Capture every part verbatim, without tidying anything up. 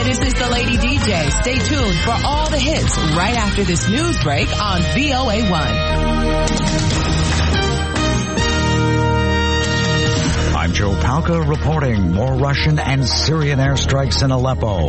this is the Lady D J. Stay tuned for all the hits right after this news break on V O A one. I'm Joe Palca reporting more Russian and Syrian airstrikes in Aleppo.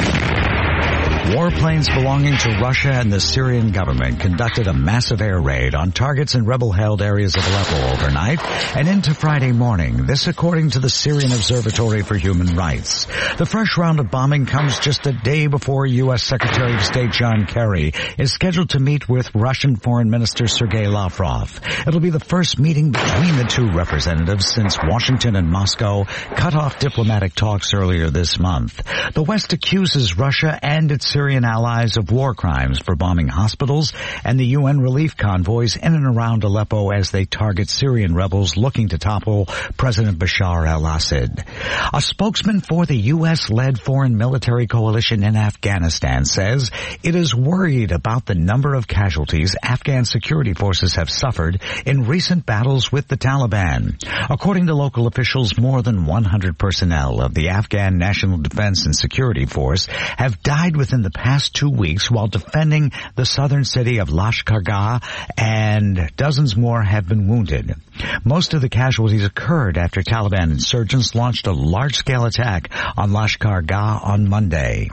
Warplanes belonging to Russia and the Syrian government conducted a massive air raid on targets in rebel-held areas of Aleppo overnight and into Friday morning. This according to the Syrian Observatory for Human Rights. The fresh round of bombing comes just a day before U S Secretary of State John Kerry is scheduled to meet with Russian Foreign Minister Sergei Lavrov. It'll be the first meeting between the two representatives since Washington and Moscow cut off diplomatic talks earlier this month. The West accuses Russia and its Syrian allies of war crimes for bombing hospitals and the U N relief convoys in and around Aleppo as they target Syrian rebels looking to topple President Bashar al-Assad. A spokesman for the U S-led foreign military coalition in Afghanistan says it is worried about the number of casualties Afghan security forces have suffered in recent battles with the Taliban. According to local officials, more than one hundred personnel of the Afghan National Defense and Security Force have died within the past two weeks while defending the southern city of Lashkar-Gah, and dozens more have been wounded. Most of the casualties occurred after Taliban insurgents launched a large-scale attack on Lashkar-Gah on Monday.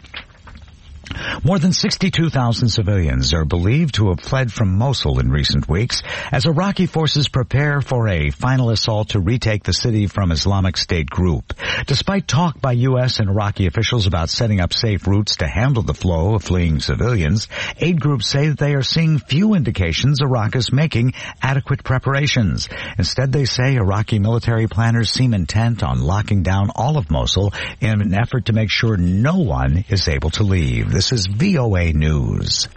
More than sixty-two thousand civilians are believed to have fled from Mosul in recent weeks as Iraqi forces prepare for a final assault to retake the city from Islamic State group. Despite talk by U S and Iraqi officials about setting up safe routes to handle the flow of fleeing civilians, aid groups say that they are seeing few indications Iraq is making adequate preparations. Instead, they say Iraqi military planners seem intent on locking down all of Mosul in an effort to make sure no one is able to leave. This is V O A News.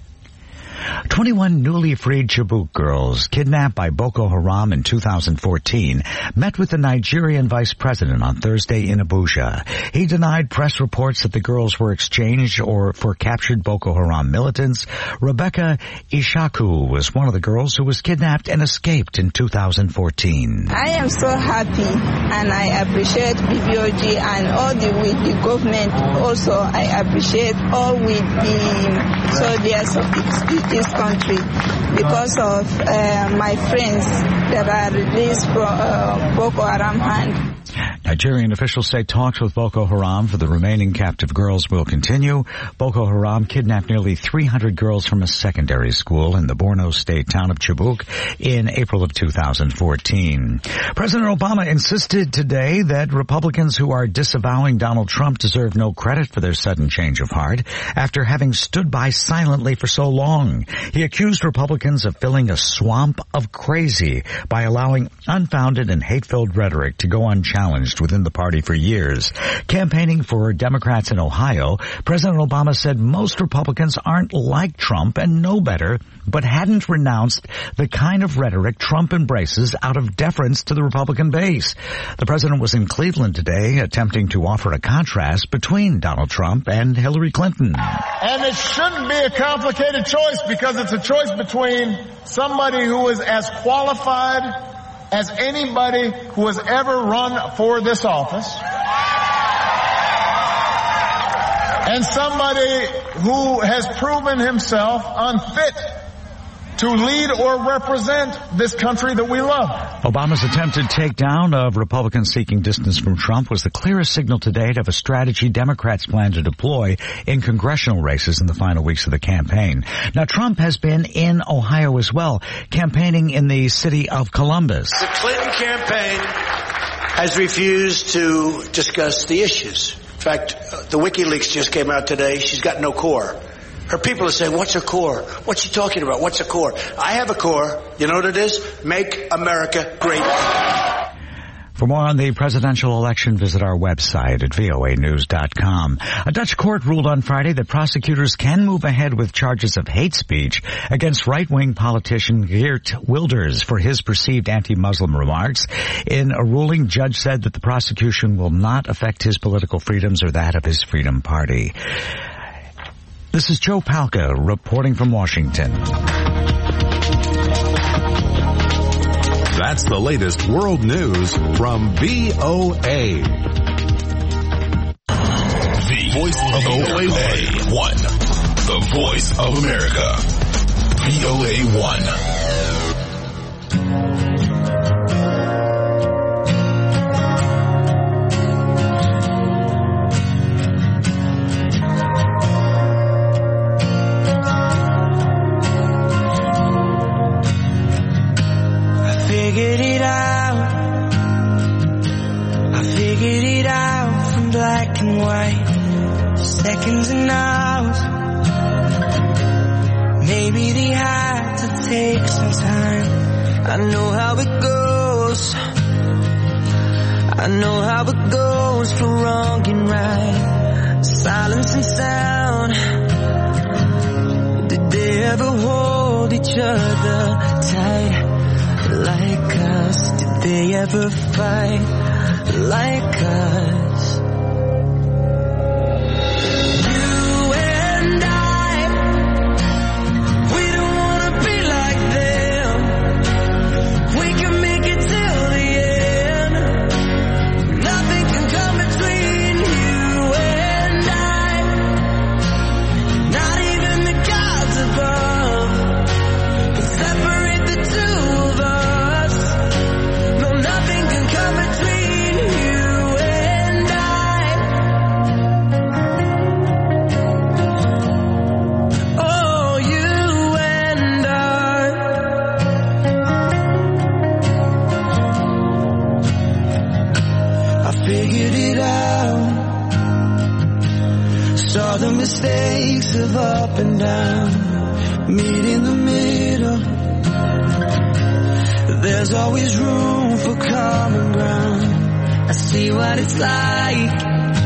twenty-one newly freed Chibok girls kidnapped by Boko Haram in two thousand fourteen met with the Nigerian vice president on Thursday in Abuja. He denied press reports that the girls were exchanged or for captured Boko Haram militants. Rebecca Ishaku was one of the girls who was kidnapped and escaped in two thousand fourteen. I am so happy and I appreciate B B O G and all the with the government. Also, I appreciate all with the soldiers of the this country because of uh, my friends that are released from uh, Boko Haram hand. Nigerian officials say talks with Boko Haram for the remaining captive girls will continue. Boko Haram kidnapped nearly three hundred girls from a secondary school in the Borno State town of Chibok in April of two thousand fourteen. President Obama insisted today that Republicans who are disavowing Donald Trump deserve no credit for their sudden change of heart after having stood by silently for so long. He accused Republicans of filling a swamp of crazy by allowing unfounded and hate-filled rhetoric to go unchallenged within the party for years. Campaigning for Democrats in Ohio, President Obama said most Republicans aren't like Trump and know better, but hadn't renounced the kind of rhetoric Trump embraces out of deference to the Republican base. The president was in Cleveland today attempting to offer a contrast between Donald Trump and Hillary Clinton. And it shouldn't be a complicated choice because it's a choice between somebody who is as qualified as anybody who has ever run for this office and somebody who has proven himself unfit to lead or represent this country that we love. Obama's attempted takedown of Republicans seeking distance from Trump was the clearest signal to date of a strategy Democrats plan to deploy in congressional races in the final weeks of the campaign. Now, Trump has been in Ohio as well, campaigning in the city of Columbus. The Clinton campaign has refused to discuss the issues. In fact, the WikiLeaks just came out today. She's got no core. Her people are saying, what's her core? What's she talking about? What's her core? I have a core. You know what it is? Make America great. For more on the presidential election, visit our website at V O A news dot com. A Dutch court ruled on Friday that prosecutors can move ahead with charges of hate speech against right-wing politician Geert Wilders for his perceived anti-Muslim remarks. In a ruling, judge said that the prosecution will not affect his political freedoms or that of his Freedom Party. This is Joe Palca reporting from Washington. That's the latest world news from V O A. V voice of V O A one. The voice of America. V O A one. Figured it out. I figured it out from black and white, seconds and hours. Maybe they had to take some time. I know how it goes. I know how it goes for wrong and right. Silence and sound. Did they ever hold each other tight? Like us, did they ever fight like us? You and I, we don't wanna be like them. We can make it till the end. Nothing can come between you and I. Not even the gods above can separate the two of us. Saw the mistakes of up and down, meet in the middle. There's always room for common ground. I see what it's like.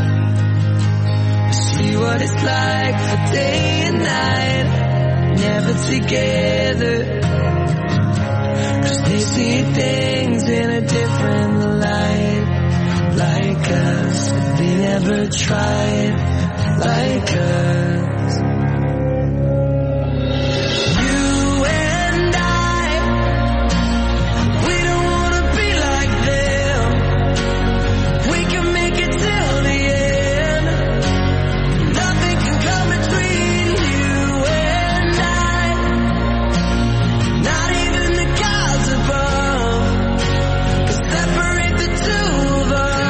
I see what it's like for day and night, never together. 'Cause they see things in a different light, like us. They never tried like us. You and I, we don't wanna be like them. We can make it till the end. Nothing can come between you and I. Not even the gods above can separate the two of us.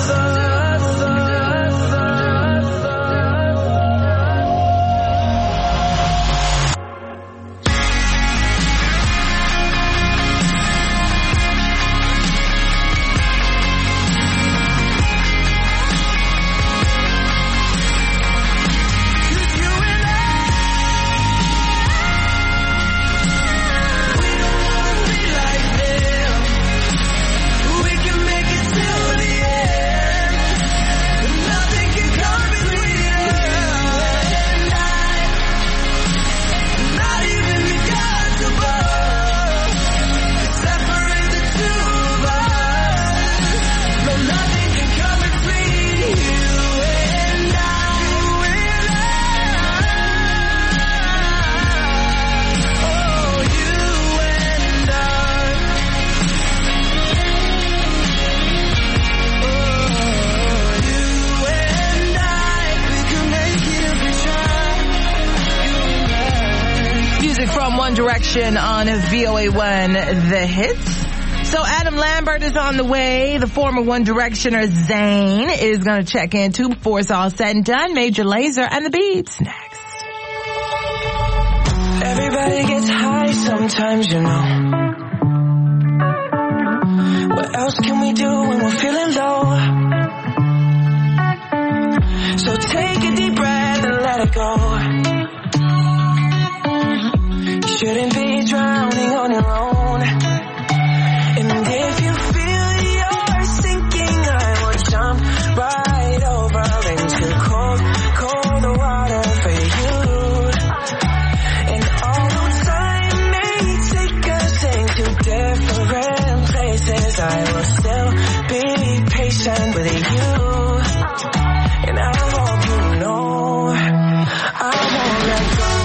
One Direction on V O A one, The Hits. So Adam Lambert is on the way. The former One Directioner Zayn is going to check in too before it's all said and done. Major Lazer and the Beats next. Everybody gets high sometimes, you know. What else can we do when we're feeling low? So take a deep breath and let it go. Shouldn't be drowning on your own. And if you feel you're sinking, I will jump right over into cold, cold water for you. And although time may take us into different places, I will still be patient with you. And I hope you know I won't let go.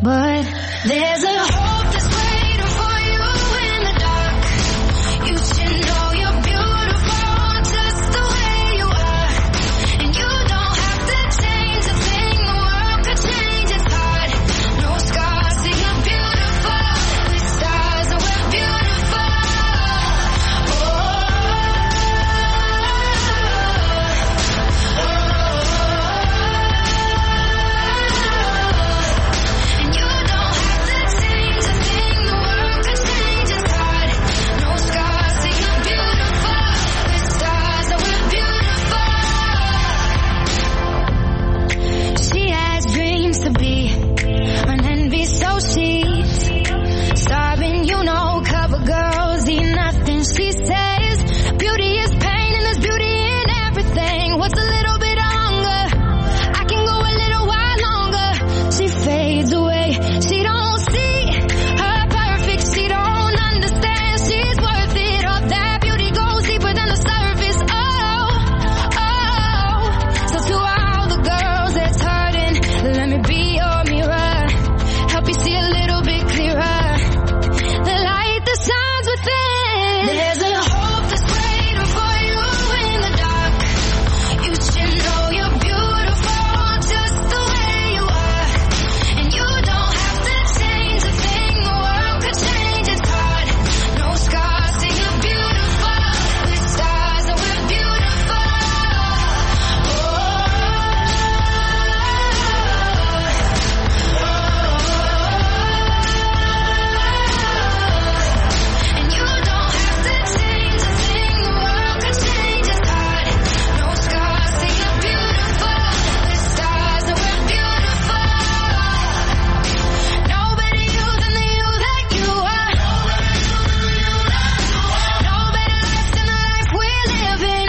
But there's a hope that's waiting for you in the dark. You should know you're beautiful just the way you are. And you don't have to change a thing, the world could change, it's hard. No scars, see you're beautiful. With stars and we're beautiful. Oh, and you don't have to change a thing, the world could change, it's hard. No scars, see you're beautiful. With stars and we're beautiful. She has dreams to be an envy, so she's starving, you know, cover girls eat nothing. She says beauty is pain and there's beauty in everything. What's a little bit of hunger? I can go a little while longer. She fades away. She don't see her perfect. She don't understand she's worth it. All that beauty goes deeper than the surface. Oh, oh. So to all the girls that's hurting, let me be your mirror. Help you see a little bit clearer. The light that shines within. There's a hope that's waiting for you in the dark. You should know you're beautiful just the way you are. And you don't have to change a thing, the world could change, it's hard. No scars, see you're beautiful. With stars and we're beautiful. Oh, and you don't have to change a thing, the world could change, it's hard. No scars, see you're beautiful. With stars and we're beautiful. No better you than the you that you are. No better life than the life we're living.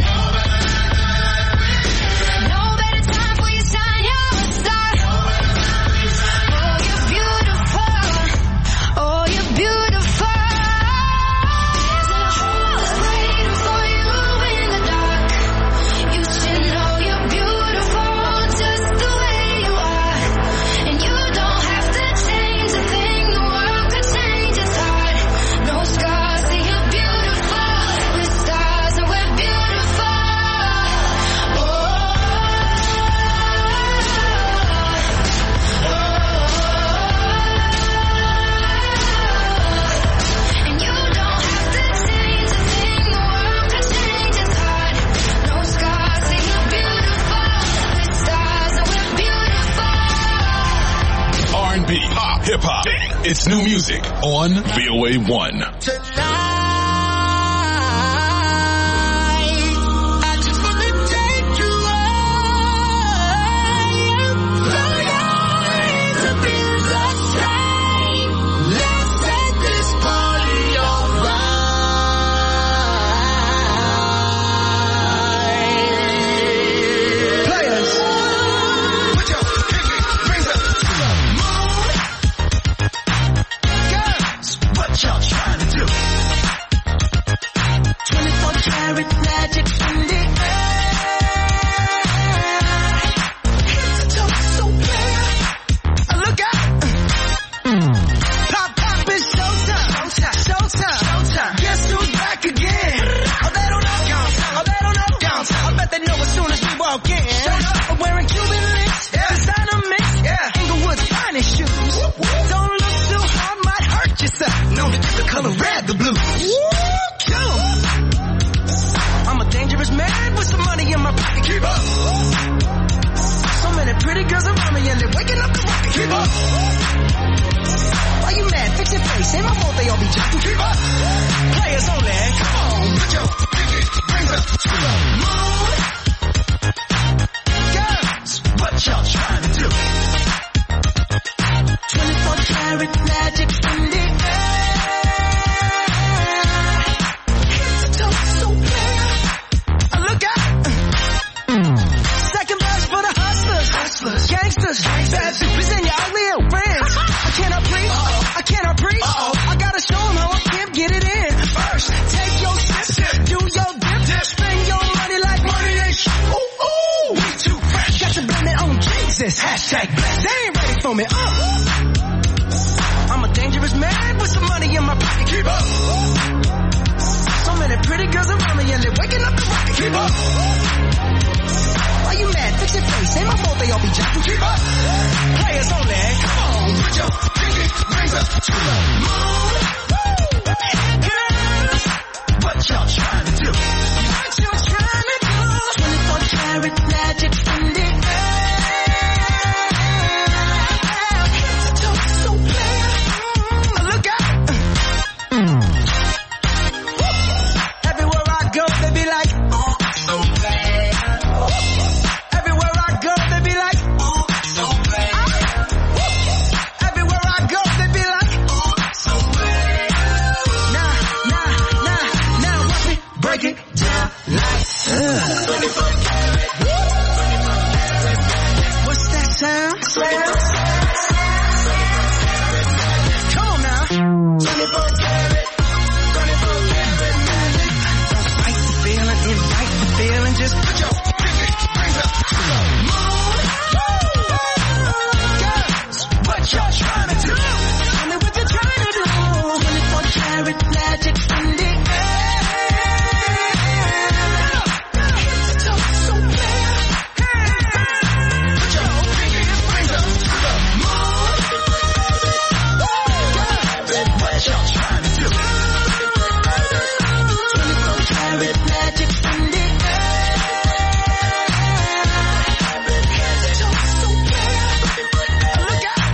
No better time for you to shine, you're a star. Oh, you're beautiful. Oh, you're beautiful. There's a hope that's waiting for you in the dark. You should know you're beautiful just the way you are. And you don't have to change a thing, the world could change, it's hard. No scars, see you're beautiful. With stars and we're beautiful. Oh, and you don't have to change a thing, the world could change, it's hard. No scars, see you're beautiful. With stars and we're beautiful. R and B, pop, hip hop. It's new music on V O A one. I just wanna take you Let's set this party on fire. Players, put your pinky rings up to the moon. Girls, what y'all trying to do? twenty-four karat magic in the air. Hit the toe so clear. Look out. Pop, pop, it's showtime. Showtime. Showtime. Showtime. Guess who's back again? Oh, they don't know. Oh, they don't know. I bet they know as soon as we walk in. I'm wearing Cuban links. Yeah. Designer mix. Yeah. Inglewood's finest shoes. Don't look too hard, might hurt yourself. Known to keep the color red, the blue. Kill 'em. I'm a dangerous man with some money in my pocket. Keep up. So many pretty girls around me and they're waking up the rocket. Keep up. Why you mad? Fix your face. Ain't my fault they all be jacking. Keep up. Players only. Come on. Put your pinky rings up to the moon. Girls, what y'all trying to do? twenty-four karat magic in the air. Hit the toe so clear. Look out. Second verse for the hustlers. Hustlers. Gangsters. Bad bitches and your ugly old friends. I cannot preach. I cannot preach. I gotta show them how I can get it in. First, take your sip. Do your dip. Spend your money like money ain't shit. Ooh, ooh. We too fresh. Got to blame it on Jesus. Hashtag blessed. They ain't ready for me. Uh. y'all can keep up. Players only. Come on, put your pinky rings up to the moon. Girls, what y'all trying to do? What you trying to do? twenty-four karat magic in the air. Talk so clear. Look out. Everywhere I go, they be like, oh, so bad. Everywhere I go, they be like, oh, so bad. Everywhere I go, they be like, oh, so bad. Nah, nah, nah, now watch me break it down like twenty-four karat. What's that sound? Come on now. twenty-four karat. twenty-four karat magic. Don't fight the feeling, invite the feeling. Just put your pinky rings up to the moon. Girls, what y'all trying to do? Tell me what you're trying to do. twenty-four karat magic in the air. Talk so clear. Put your pinky rings up to the moon. Girls, what y'all trying to do? twenty-four karat magic in the air. Talk so clear. Look out.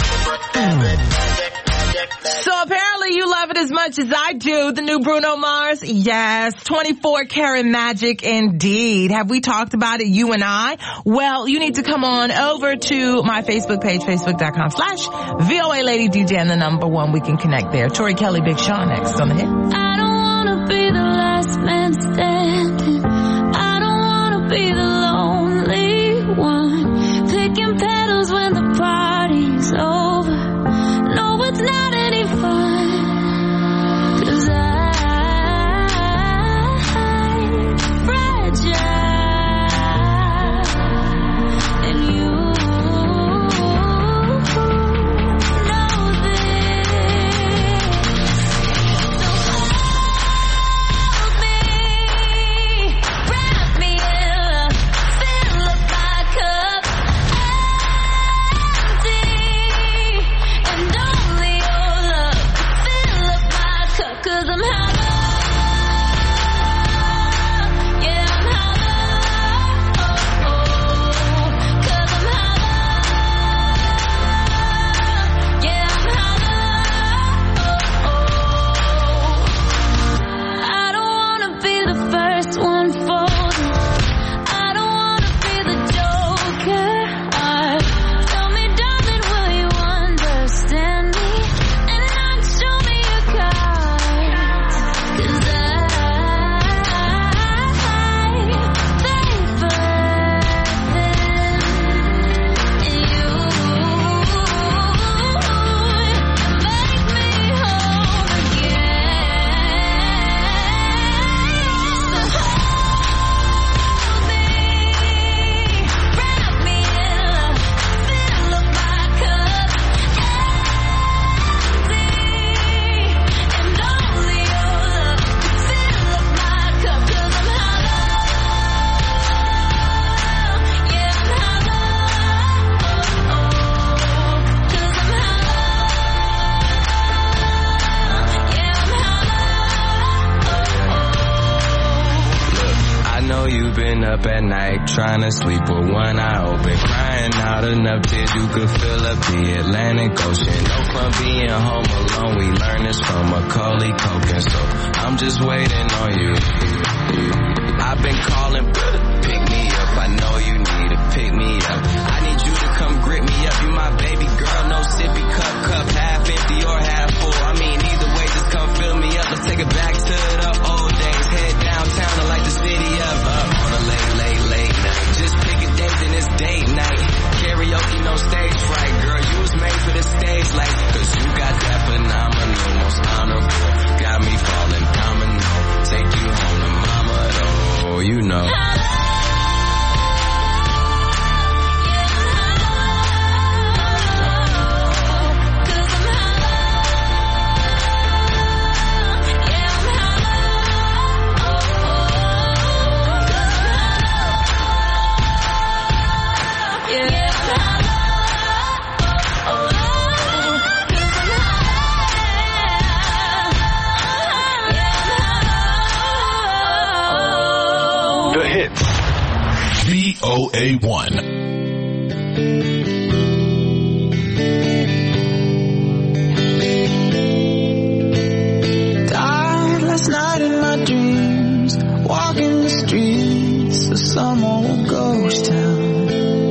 So apparently you love it as much as I do, the new Bruno Mars. Yes, twenty-four karat magic indeed. Have we talked about it, you and I? Well, you need to come on over to my Facebook page, facebook.com slash VOA Lady D J, and the number one. We can connect there. Tori Kelly, Big Sean next on the hit. I don't wanna be the last man standing. I don't wanna be the lonely one, picking petals when the party's over. No, it's not any fun, 'cause I'm fragile, and you know this. Hold me, wrap me in love, fill up my cup, empty, and only your love fill up my cup, 'cause I'm hollow, yeah, I'm hollow, oh, oh, 'cause I'm hollow, yeah, I'm hollow, oh, oh. I don't wanna be the first one folded. I don't wanna be the joker. Uh, tell me, darling, will you understand me and not show me your cards? 'Cause I favor them, and you make me whole again. So hold me, wrap me in love, fill up my cup, empty, and only your love fill up my cup, 'cause I'm hollow, yeah, I'm hollow, oh, oh, 'cause I'm hollow, yeah, I'm hollow, oh, oh. I know you've been up at night trying to sleep with one eye open, crying out enough tears you could fill up the Atlantic Ocean. No fun being home alone, we learned this from Macaulay Culkin, so I'm just waiting on you. I've been calling, pick me up, I know you need to pick me up. I need you to come grip me up, you my baby girl, no sippy cup, cup half empty or half full. I mean either way, just come fill me up, let's take it back to the old days. Head downtown to light the city up, up on a late, late, late night. Just pick a date and it's date night. Karaoke, no stage fright, girl, you was made for the stage light. 'Cause you got that phenomenal, most honorable, got me falling domino. Take you home to mama, though, you know. A one. Died last night in my dreams, walking the streets of some old ghost town.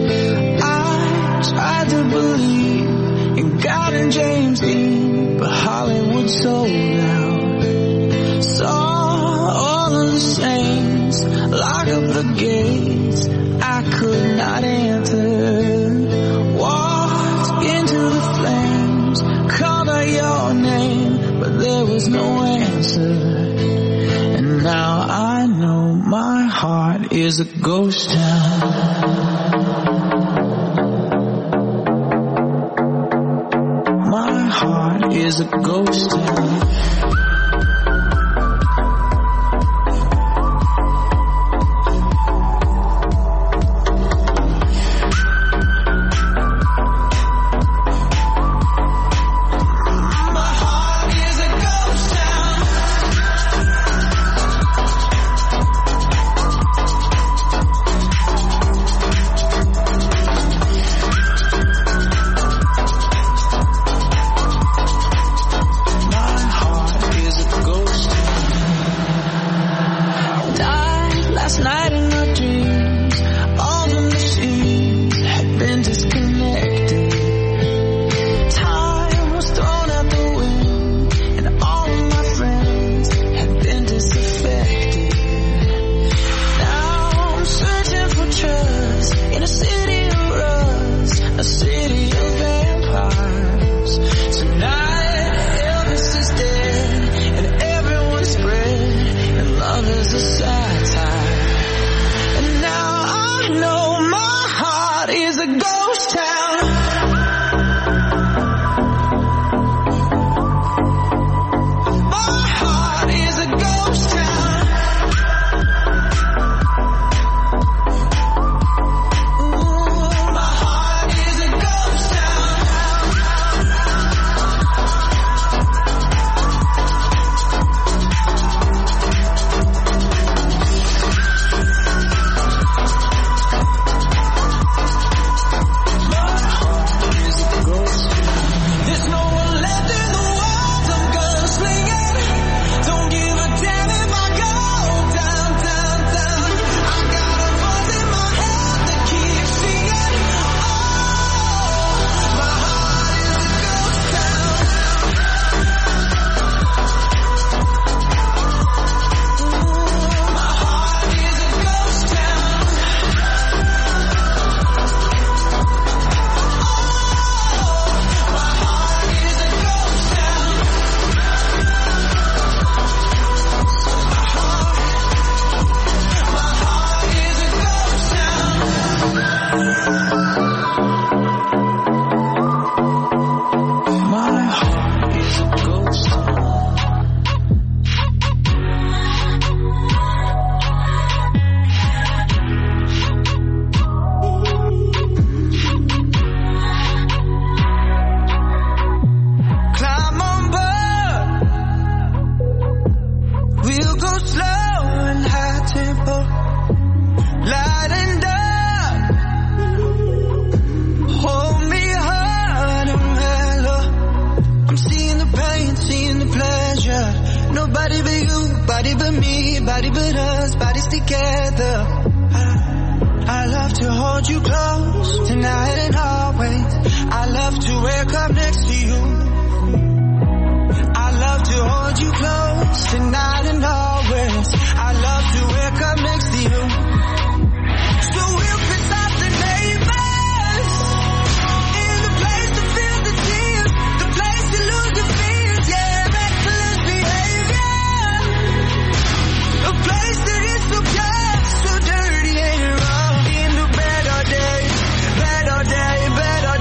I tried to believe in God and James Dean, but Hollywood sold out. Saw all of the saints lock up the gates I could not enter. Walked into the flames, called out your name, but there was no answer. And now I know my heart is a ghost town. My heart is a ghost town.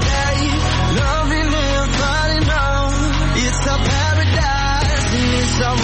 It's a paradise and it's a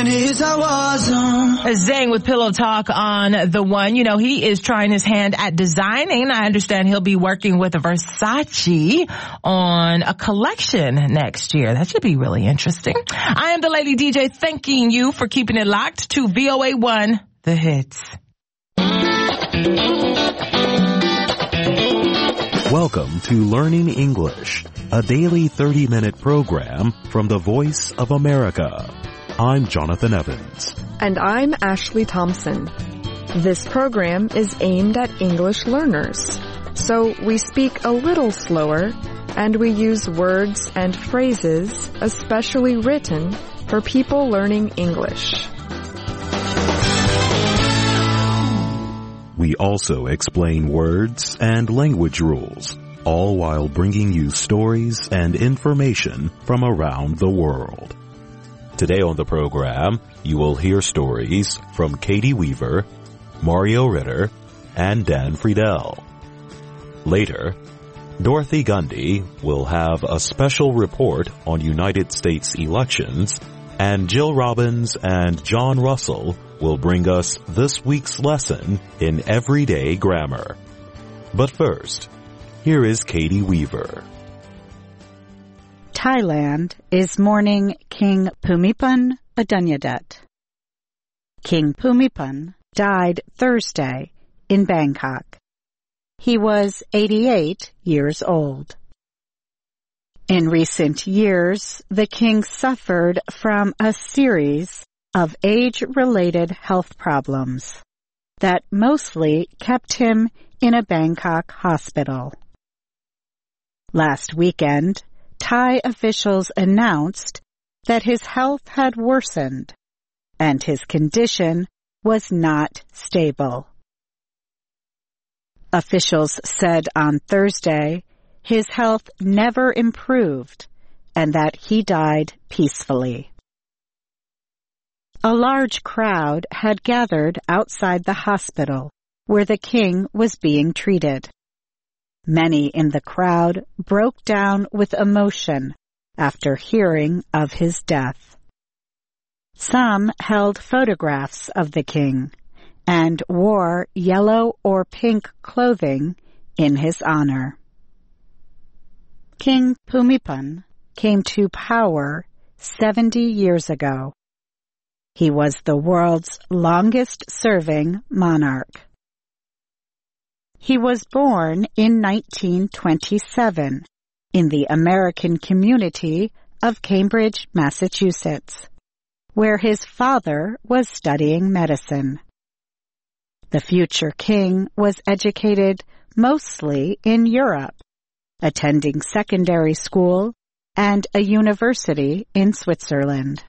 days I was on. Zane with Pillow Talk on the one. You know, he is trying his hand at designing. I understand he'll be working with Versace on a collection next year. That should be really interesting. I am the Lady D J, thanking you for keeping it locked to V O A one, The Hits. Welcome to Learning English, a daily thirty-minute program from the Voice of America. I'm Jonathan Evans. And I'm Ashley Thompson. This program is aimed at English learners, so we speak a little slower and we use words and phrases especially written for people learning English. We also explain words and language rules, all while bringing you stories and information from around the world. Today on the program, you will hear stories from Katie Weaver, Mario Ritter, and Dan Friedel. Later, Dorothy Gundy will have a special report on United States elections, and Jill Robbins and John Russell will bring us this week's lesson in everyday grammar. But first, here is Katie Weaver. Thailand is mourning King Bhumibol Adulyadej. King Bhumibol died Thursday in Bangkok. He was eighty-eight years old. In recent years, the king suffered from a series of age-related health problems that mostly kept him in a Bangkok hospital. Last weekend, Thai officials announced that his health had worsened and his condition was not stable. Officials said on Thursday his health never improved and that he died peacefully. A large crowd had gathered outside the hospital where the king was being treated. Many in the crowd broke down with emotion after hearing of his death. Some held photographs of the king and wore yellow or pink clothing in his honor. King Bhumibol came to power seventy years ago. He was the world's longest-serving monarch. He was born in nineteen twenty-seven in the American community of Cambridge, Massachusetts, where his father was studying medicine. The future king was educated mostly in Europe, attending secondary school and a university in Switzerland.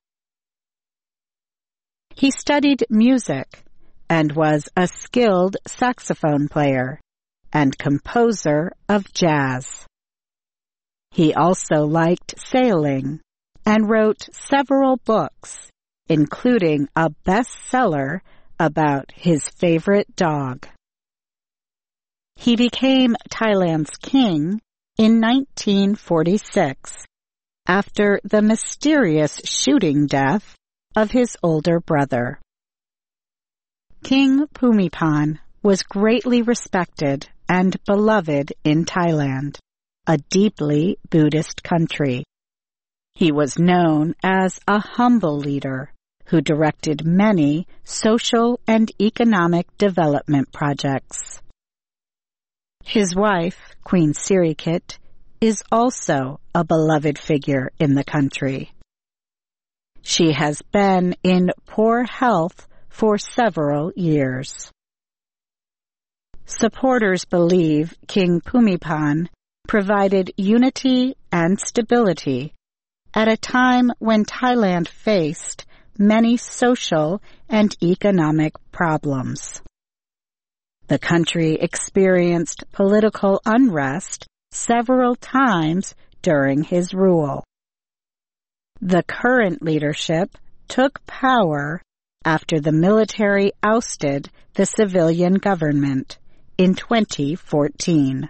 He studied music and was a skilled saxophone player and composer of jazz. He also liked sailing and wrote several books, including a bestseller about his favorite dog. He became Thailand's king in nineteen forty-six, after the mysterious shooting death of his older brother. King Bhumibol was greatly respected and beloved in Thailand, a deeply Buddhist country. He was known as a humble leader who directed many social and economic development projects. His wife, Queen Sirikit, is also a beloved figure in the country. She has been in poor health for several years. Supporters believe King Bhumibol provided unity and stability at a time when Thailand faced many social and economic problems. The country experienced political unrest several times during his rule. The current leadership took power after the military ousted the civilian government in twenty fourteen.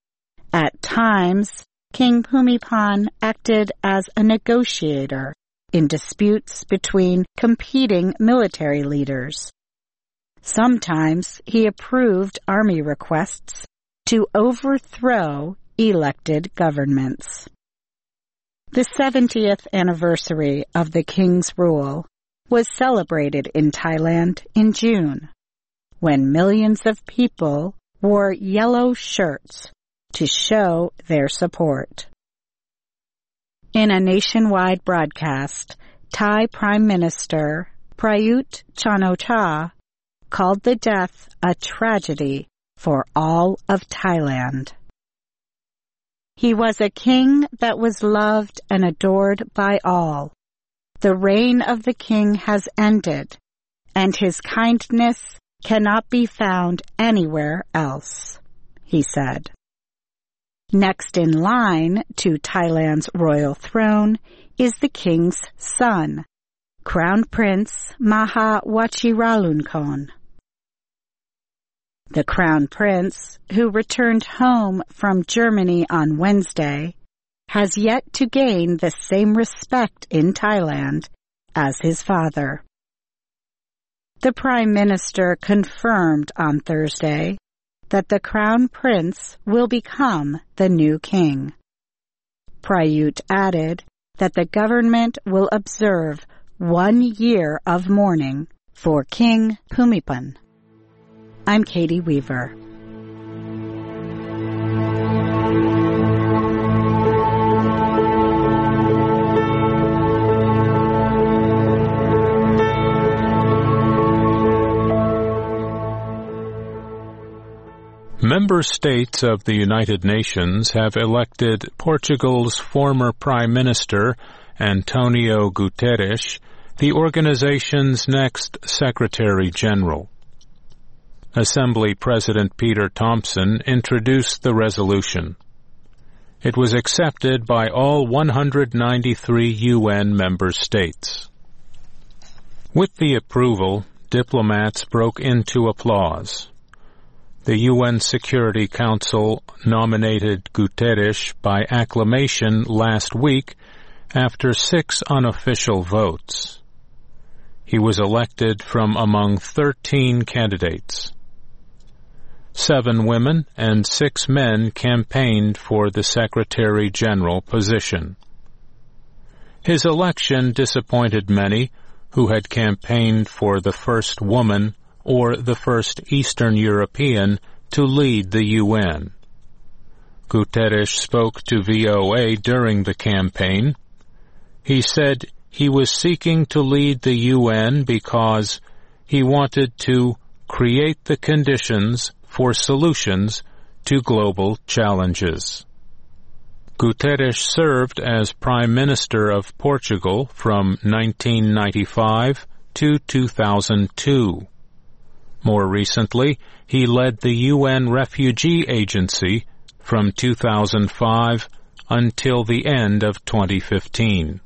At times, King Bhumibol acted as a negotiator in disputes between competing military leaders. Sometimes he approved army requests to overthrow elected governments. The seventieth anniversary of the king's rule was celebrated in Thailand in June, when millions of people wore yellow shirts to show their support. In a nationwide broadcast, Thai Prime Minister Prayut Chan-o-cha called the death a tragedy for all of Thailand. He was a king that was loved and adored by all. The reign of the king has ended, and his kindness cannot be found anywhere else, he said. Next in line to Thailand's royal throne is the king's son, Crown Prince Maha Vajiralongkorn. The Crown Prince, who returned home from Germany on Wednesday, has yet to gain the same respect in Thailand as his father. The Prime Minister confirmed on Thursday that the Crown Prince will become the new king. Prayut added that the government will observe one year of mourning for King Bhumibol. I'm Katie Weaver. Member states of the United Nations have elected Portugal's former Prime Minister, Antonio Guterres, the organization's next Secretary General. Assembly President Peter Thomson introduced the resolution. It was accepted by all one hundred ninety-three U N member states. With the approval, diplomats broke into applause. The U N Security Council nominated Guterres by acclamation last week after six unofficial votes. He was elected from among thirteen candidates. Seven women and six men campaigned for the Secretary General position. His election disappointed many who had campaigned for the first woman or the first Eastern European to lead the U N. Guterres spoke to V O A during the campaign. He said he was seeking to lead the U N because he wanted to create the conditions for solutions to global challenges. Guterres served as Prime Minister of Portugal from nineteen ninety-five to two thousand two. More recently, he led the U N Refugee Agency from two thousand five until the end of twenty fifteen.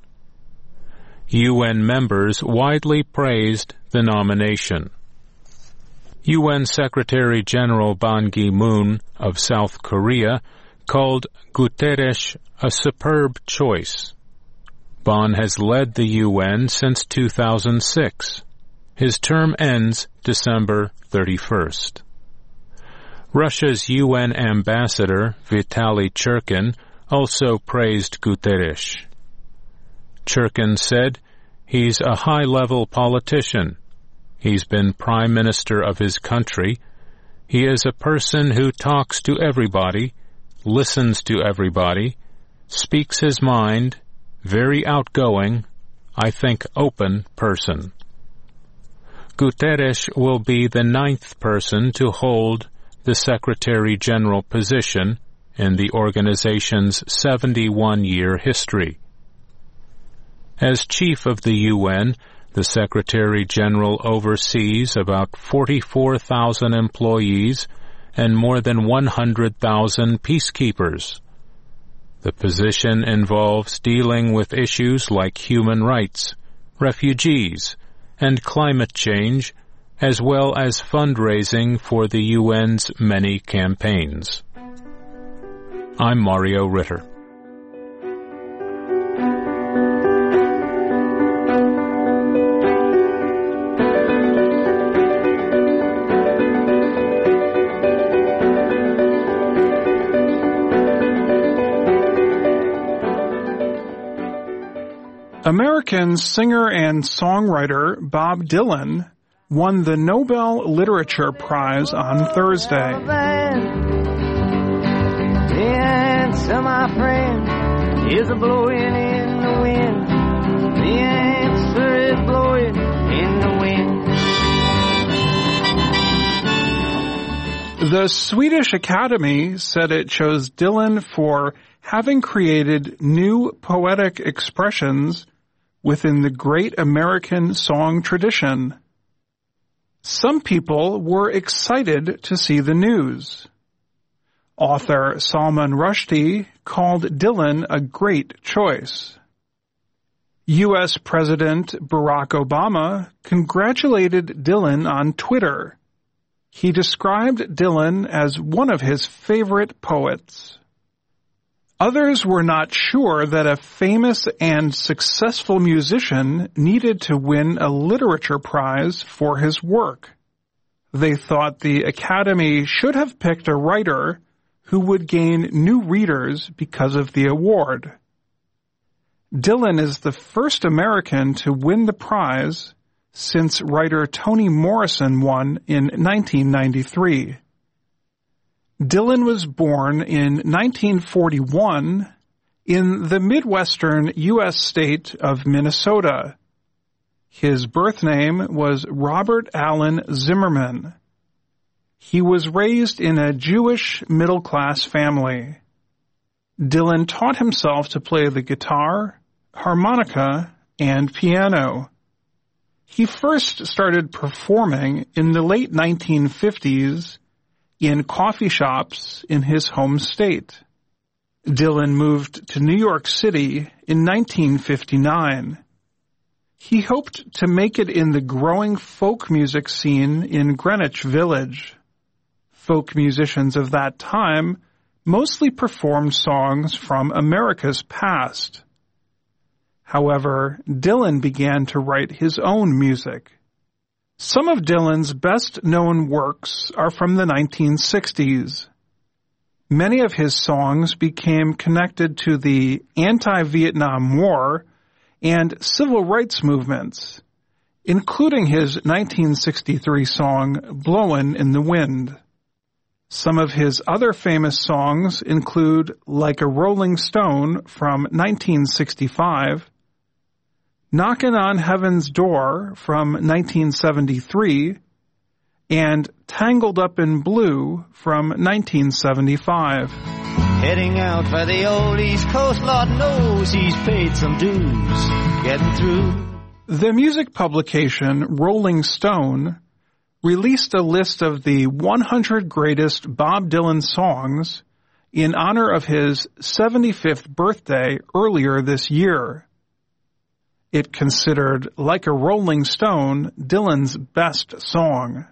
U N members widely praised the nomination. U N Secretary General Ban Ki-moon of South Korea called Guterres a superb choice. Ban has led the U N since two thousand six. His term ends December thirty-first. Russia's U N ambassador, Vitaly Churkin, also praised Guterres. Churkin said, "He's a high-level politician. He's been prime minister of his country. He is a person who talks to everybody, listens to everybody, speaks his mind, very outgoing, I think open person." Guterres will be the ninth person to hold the Secretary General position in the organization's seventy-one-year history. As chief of the U N, the Secretary General oversees about forty-four thousand employees and more than one hundred thousand peacekeepers. The position involves dealing with issues like human rights, refugees, and climate change, as well as fundraising for the U N's many campaigns. I'm Mario Ritter. American singer and songwriter Bob Dylan won the Nobel Literature Prize on Thursday. The answer, my friend, is a blowing in the wind. The answer is blowing in the wind. The Swedish Academy said it chose Dylan for having created new poetic expressions within the great American song tradition. Some people were excited to see the news. Author Salman Rushdie called Dylan a great choice. U S President Barack Obama congratulated Dylan on Twitter. He described Dylan as one of his favorite poets. Others were not sure that a famous and successful musician needed to win a literature prize for his work. They thought the Academy should have picked a writer who would gain new readers because of the award. Dylan is the first American to win the prize since writer Toni Morrison won in nineteen ninety-three. Dylan was born in nineteen forty-one in the Midwestern U S state of Minnesota. His birth name was Robert Allen Zimmerman. He was raised in a Jewish middle-class family. Dylan taught himself to play the guitar, harmonica, and piano. He first started performing in the late nineteen fifties in coffee shops in his home state. Dylan moved to New York City in nineteen fifty-nine. He hoped to make it in the growing folk music scene in Greenwich Village. Folk musicians of that time mostly performed songs from America's past. However, Dylan began to write his own music. Some of Dylan's best-known works are from the nineteen sixties. Many of his songs became connected to the anti-Vietnam War and civil rights movements, including his nineteen sixty-three song, Blowin' in the Wind. Some of his other famous songs include Like a Rolling Stone from nineteen sixty-five, Knockin' on Heaven's Door from nineteen seventy-three, and Tangled Up in Blue from nineteen seventy-five. Heading out for the old East Coast, Lord knows he's paid some dues getting through. The music publication Rolling Stone released a list of the one hundred greatest Bob Dylan songs in honor of his seventy-fifth birthday earlier this year. It considered Like a Rolling Stone Dylan's best song.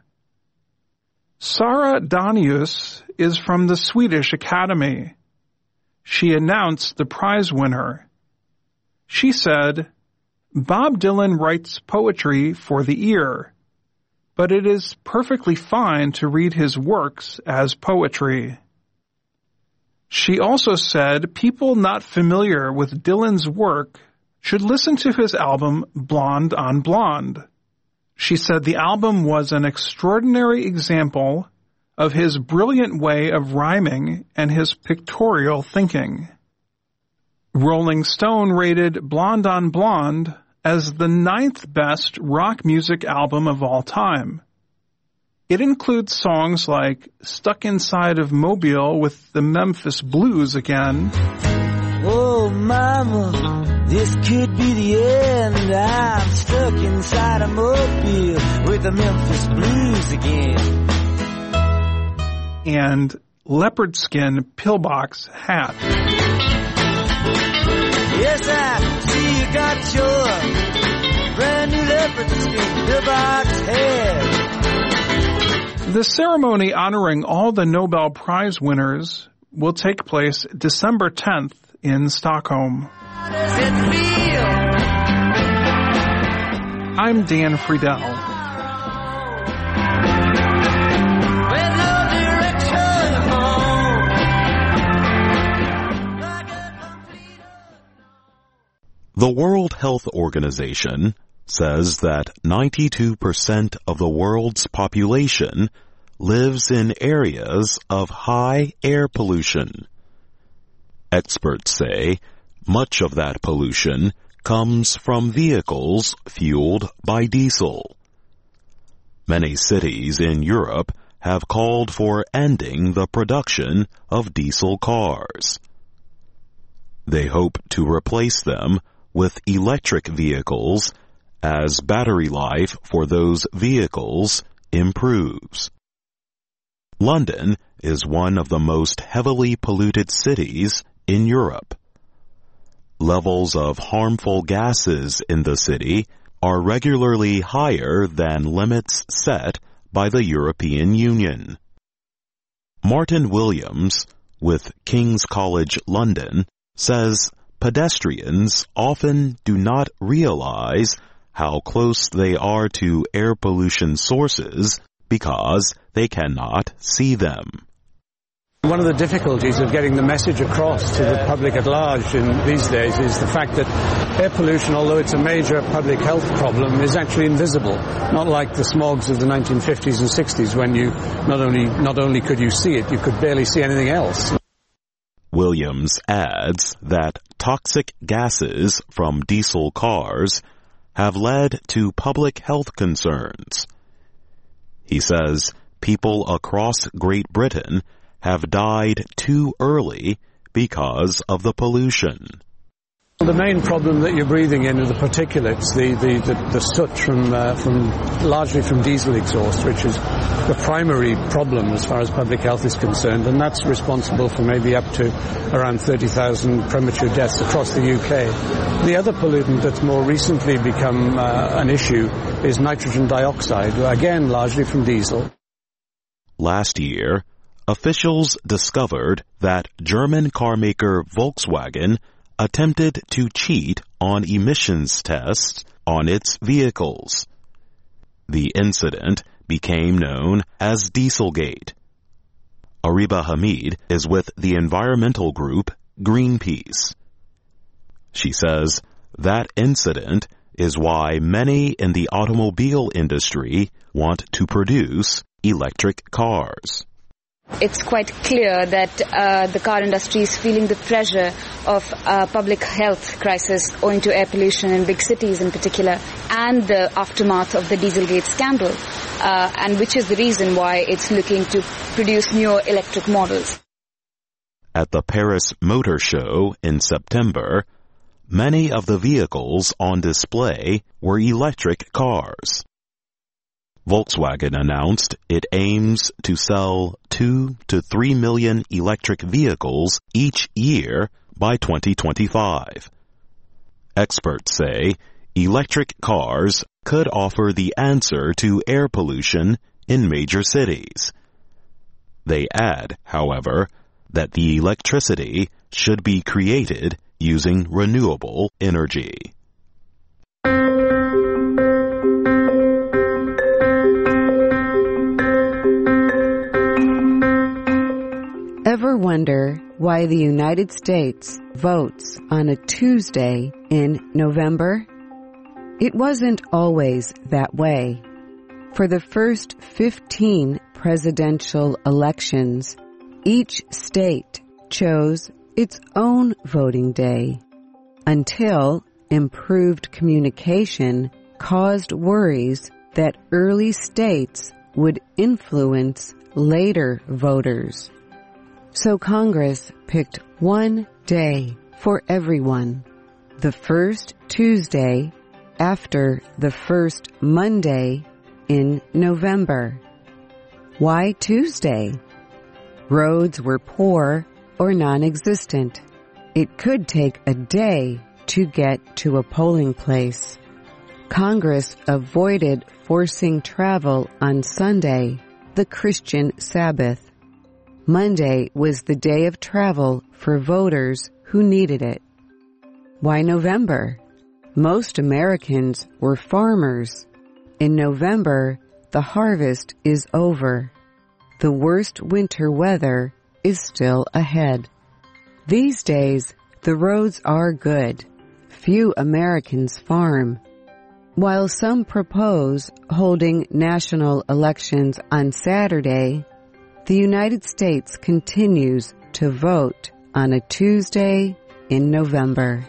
Sara Danius is from the Swedish Academy. She announced the prize winner. She said, Bob Dylan writes poetry for the ear, but it is perfectly fine to read his works as poetry. She also said people not familiar with Dylan's work should listen to his album Blonde on Blonde. She said the album was an extraordinary example of his brilliant way of rhyming and his pictorial thinking. Rolling Stone rated Blonde on Blonde as the ninth best rock music album of all time. It includes songs like Stuck Inside of Mobile with the Memphis Blues again. Oh, mama, this could be the end. I'm stuck inside a mobile with the Memphis Blues again. And Leopard Skin Pillbox Hat. Yes, I see you got your brand new Leopard Skin Pillbox hat. The ceremony honoring all the Nobel Prize winners will take place December tenth in Stockholm. How does it feel? I'm Dan Friedel. With no direction home. The World Health Organization says that ninety-two percent of the world's population lives in areas of high air pollution. Experts say much of that pollution comes from vehicles fueled by diesel. Many cities in Europe have called for ending the production of diesel cars. They hope to replace them with electric vehicles as battery life for those vehicles improves. London is one of the most heavily polluted cities in Europe. Levels of harmful gases in the city are regularly higher than limits set by the European Union. Martin Williams, with King's College London, says pedestrians often do not realize how close they are to air pollution sources because they cannot see them. One of the difficulties of getting the message across to the public at large in these days is the fact that air pollution, although it's a major public health problem, is actually invisible. Not like the smogs of the nineteen fifties and sixties when you not only not only could you see it, you could barely see anything else. Williams adds that toxic gases from diesel cars have led to public health concerns. He says people across Great Britain have died too early because of the pollution. The main problem that you're breathing in are the particulates, the, the, the, the soot from, uh, from largely from diesel exhaust, which is the primary problem as far as public health is concerned, and that's responsible for maybe up to around thirty thousand premature deaths across the U K. The other pollutant that's more recently become uh, an issue is nitrogen dioxide, again largely from diesel. Last year, officials discovered that German carmaker Volkswagen attempted to cheat on emissions tests on its vehicles. The incident became known as Dieselgate. Ariba Hamid is with the environmental group Greenpeace. She says that incident is why many in the automobile industry want to produce electric cars. It's quite clear that uh, the car industry is feeling the pressure of uh, public health crisis owing to air pollution in big cities in particular and the aftermath of the Dieselgate scandal, uh, and which is the reason why it's looking to produce newer electric models. At the Paris Motor Show in September, many of the vehicles on display were electric cars. Volkswagen announced it aims to sell two to three million electric vehicles each year by twenty twenty-five. Experts say electric cars could offer the answer to air pollution in major cities. They add, however, that the electricity should be created using renewable energy. Ever wonder why the United States votes on a Tuesday in November? It wasn't always that way. For the first fifteen presidential elections, each state chose its own voting day, until improved communication caused worries that early states would influence later voters. So Congress picked one day for everyone, the first Tuesday after the first Monday in November. Why Tuesday? Roads were poor or non-existent. It could take a day to get to a polling place. Congress avoided forcing travel on Sunday, the Christian Sabbath. Monday was the day of travel for voters who needed it. Why November? Most Americans were farmers. In November, the harvest is over. The worst winter weather is still ahead. These days, the roads are good. few Americans farm. While some propose holding national elections on Saturday, the United States continues to vote on a Tuesday in November.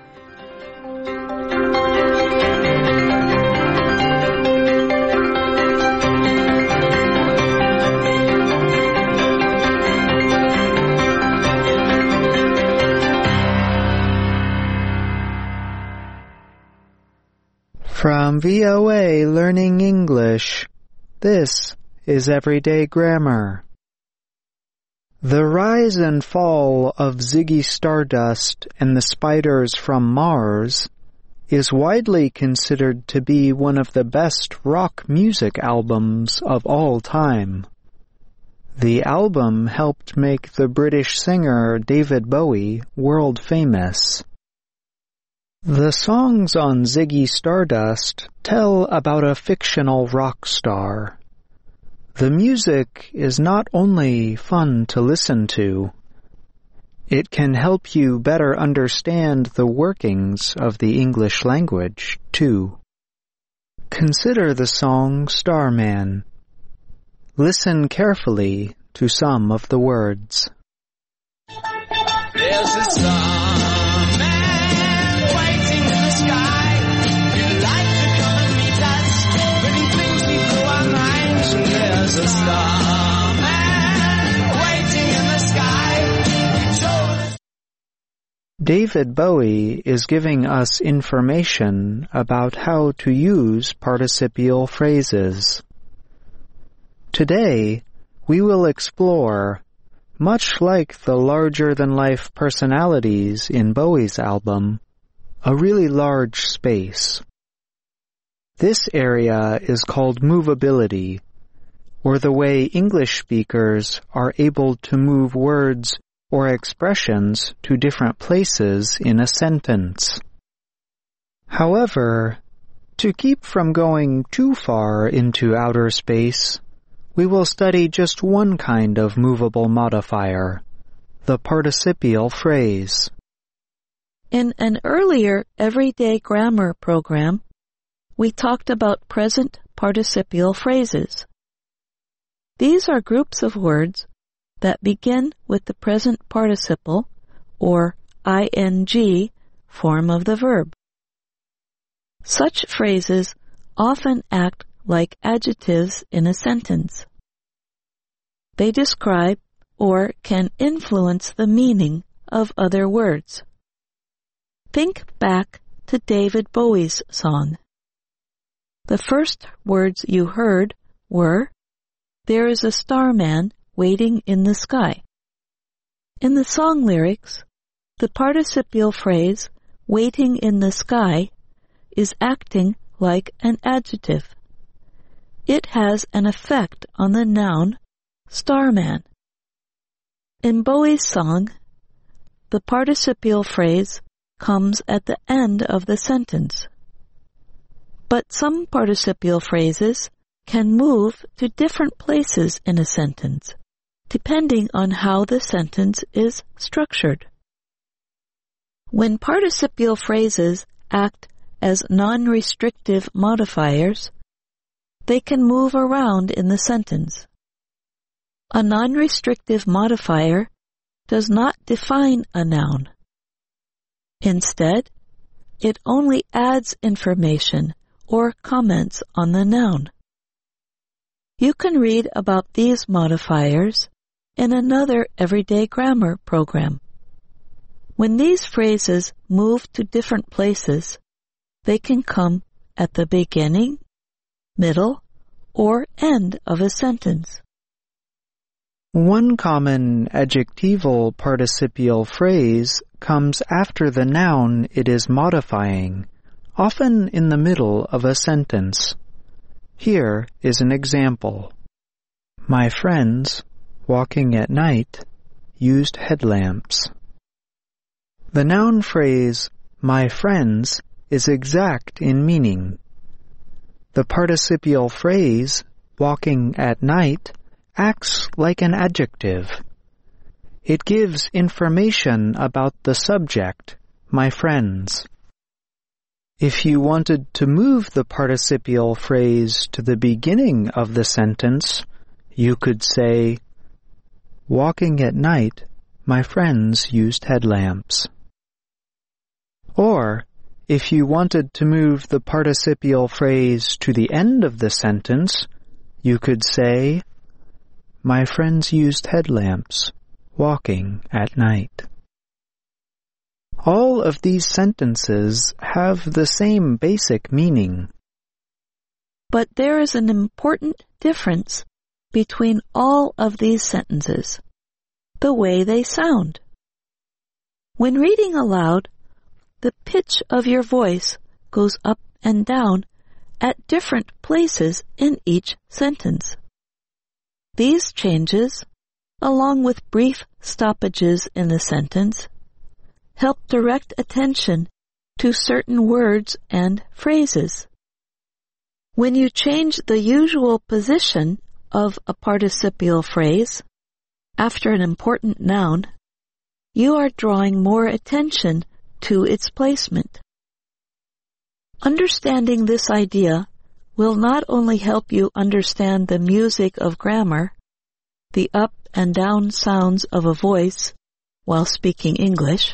From V O A Learning English, this is Everyday Grammar. The rise and fall of Ziggy Stardust and the Spiders from Mars is widely considered to be one of the best rock music albums of all time. The album helped make the British singer David Bowie world famous. The songs on Ziggy Stardust tell about a fictional rock star. The music is not only fun to listen to, it can help you better understand the workings of the English language, too. Consider the song Starman. Listen carefully to some of the words. There's a star. There's a starman waiting in the sky. David Bowie is giving us information about how to use participial phrases. Today, we will explore, much like the larger-than-life personalities in Bowie's album, a really large space. This area is called movability, or the way English speakers are able to move words or expressions to different places in a sentence. However, to keep from going too far into outer space, we will study just one kind of movable modifier, the participial phrase. In an earlier Everyday Grammar program, we talked about present participial phrases. These are groups of words that begin with the present participle, or ing, form of the verb. Such phrases often act like adjectives in a sentence. They describe or can influence the meaning of other words. Think back to David Bowie's song. The first words you heard were, "There is a starman waiting in the sky." In the song lyrics, the participial phrase, "waiting in the sky," is acting like an adjective. It has an effect on the noun, starman. In Bowie's song, the participial phrase comes at the end of the sentence. But some participial phrases can move to different places in a sentence, depending on how the sentence is structured. When participial phrases act as non-restrictive modifiers, they can move around in the sentence. A non-restrictive modifier does not define a noun. Instead, it only adds information or comments on the noun. You can read about these modifiers in another Everyday Grammar program. When these phrases move to different places, they can come at the beginning, middle, or end of a sentence. One common adjectival participial phrase comes after the noun it is modifying, often in the middle of a sentence. Here is an example. My friends, walking at night, used headlamps. The noun phrase, my friends, is exact in meaning. The participial phrase, walking at night, acts like an adjective. It gives information about the subject, my friends. If you wanted to move the participial phrase to the beginning of the sentence, you could say, walking at night, my friends used headlamps. Or, if you wanted to move the participial phrase to the end of the sentence, you could say, my friends used headlamps, walking at night. All of these sentences have the same basic meaning. But there is an important difference between all of these sentences, the way they sound. When reading aloud, the pitch of your voice goes up and down at different places in each sentence. These changes, along with brief stoppages in the sentence, help direct attention to certain words and phrases. When you change the usual position of a participial phrase after an important noun, you are drawing more attention to its placement. Understanding this idea will not only help you understand the music of grammar, the up and down sounds of a voice while speaking English,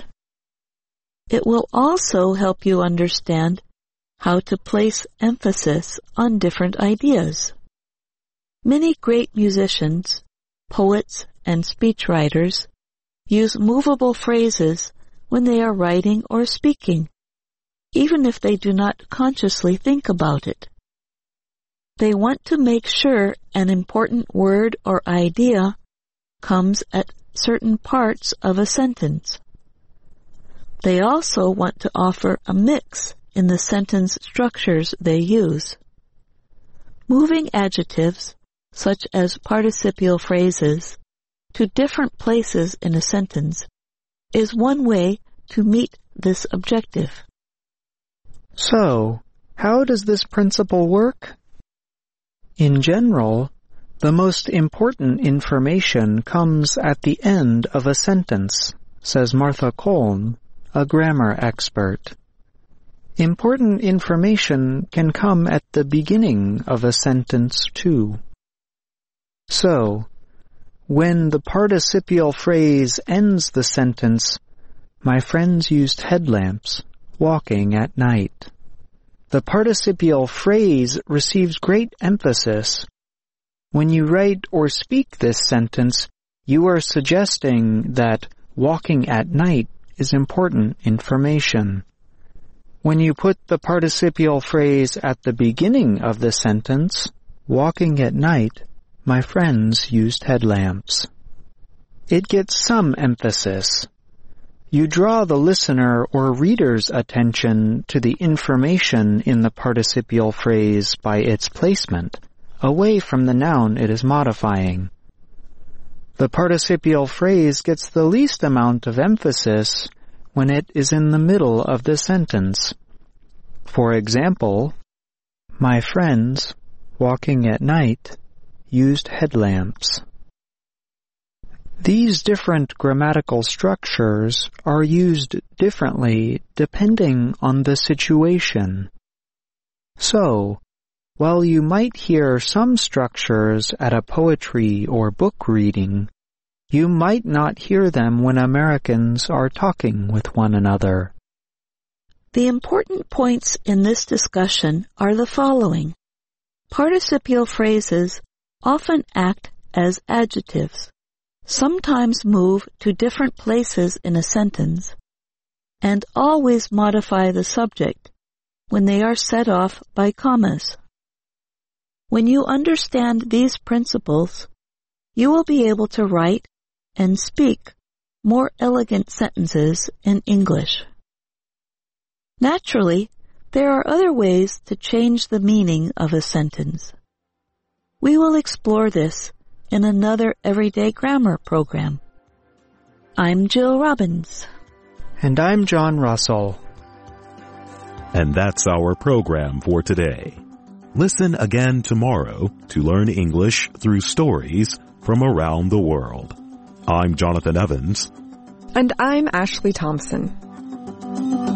it will also help you understand how to place emphasis on different ideas. Many great musicians, poets, and speechwriters use movable phrases when they are writing or speaking, even if they do not consciously think about it. They want to make sure an important word or idea comes at certain parts of a sentence. They also want to offer a mix in the sentence structures they use. Moving adjectives, such as participial phrases, to different places in a sentence is one way to meet this objective. So, how does this principle work? In general, the most important information comes at the end of a sentence, says Martha Coln, a grammar expert. Important information can come at the beginning of a sentence too. So, when the participial phrase ends the sentence, my friends used headlamps, walking at night, the participial phrase receives great emphasis. When you write or speak this sentence, you are suggesting that walking at night is important information. When you put the participial phrase at the beginning of the sentence, walking at night, my friends used headlamps, it gets some emphasis. You draw the listener or reader's attention to the information in the participial phrase by its placement, away from the noun it is modifying. The participial phrase gets the least amount of emphasis when it is in the middle of the sentence. For example, my friends, walking at night, used headlamps. These different grammatical structures are used differently depending on the situation. So, while you might hear some structures at a poetry or book reading, you might not hear them when Americans are talking with one another. The important points in this discussion are the following. Participial phrases often act as adjectives, sometimes move to different places in a sentence, and always modify the subject when they are set off by commas. When you understand these principles, you will be able to write and speak more elegant sentences in English. Naturally, there are other ways to change the meaning of a sentence. We will explore this in another Everyday Grammar program. I'm Jill Robbins. And I'm John Russell. And that's our program for today. Listen again tomorrow to learn English through stories from around the world. I'm Jonathan Evans. And I'm Ashley Thompson.